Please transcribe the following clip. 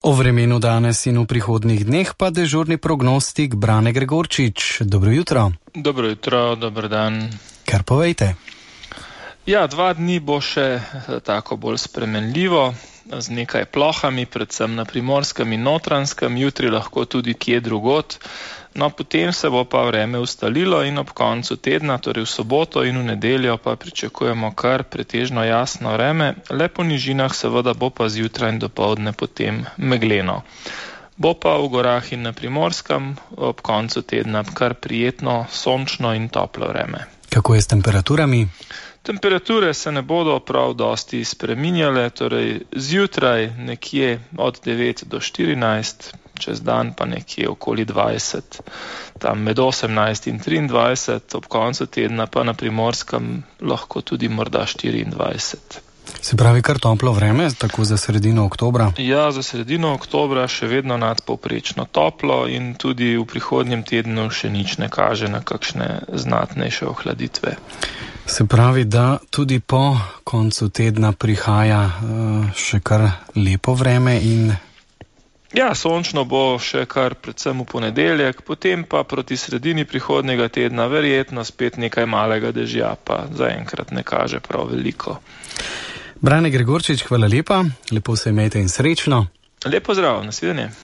O vremenu danes in v prihodnjih dneh pa dežurni prognostik Brane Gregorčič. Dobro jutro. Dobro jutro, dober dan. Kar povejte. Ja, 2 dni bo še tako bolj spremenljivo, z nekaj plohami, predvsem na Primorskem in Notranjskem, jutri lahko tudi kje drugod. No, potem se bo pa vreme ustalilo in ob koncu tedna, torej v soboto in v nedeljo, pa pričakujemo kar pretežno jasno vreme, le po nižinah seveda bo pa zjutraj in dopoldne potem megleno. Bo pa v gorah in na Primorskem ob koncu tedna kar prijetno, sončno in toplo vreme. Kako je s temperaturami? Temperature se ne bodo prav dosti spreminjale, torej zjutraj nekje od 9 do 14, čez dan pa nekje okoli 20, tam med 18 in 23, ob koncu tedna pa na Primorskem lahko tudi morda 24. Se pravi kar toplo vreme, tako za sredino oktobra? Ja, za sredino oktobra še vedno nadpovprečno toplo in tudi v prihodnjem tednu še nič ne kaže na kakšne znatnejše ohladitve. Se pravi, da tudi po koncu tedna prihaja še kar lepo vreme in... Ja, sončno bo še kar predvsem v ponedeljek, potem pa proti sredini prihodnjega tedna verjetno spet nekaj malega dežja, pa zaenkrat ne kaže prav veliko. Brane Gregorčič, hvala lepa, lepo se imejte in srečno. Lepo zdrav, nasvidenje.